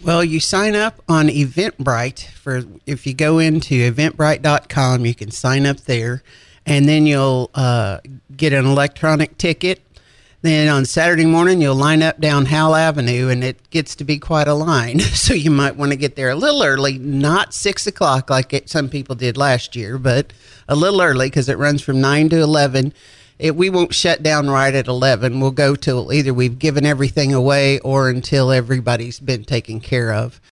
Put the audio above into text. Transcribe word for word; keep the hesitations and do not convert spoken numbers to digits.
Well, you sign up on Eventbrite. For if you go into eventbrite dot com, you can sign up there, and then you'll uh, get an electronic ticket. Then on Saturday morning, you'll line up down Howell Avenue, and it gets to be quite a line. So you might want to get there a little early, not six o'clock like it, some people did last year, but a little early because it runs from nine to eleven. It, we won't shut down right at eleven. We'll go till either we've given everything away or until everybody's been taken care of.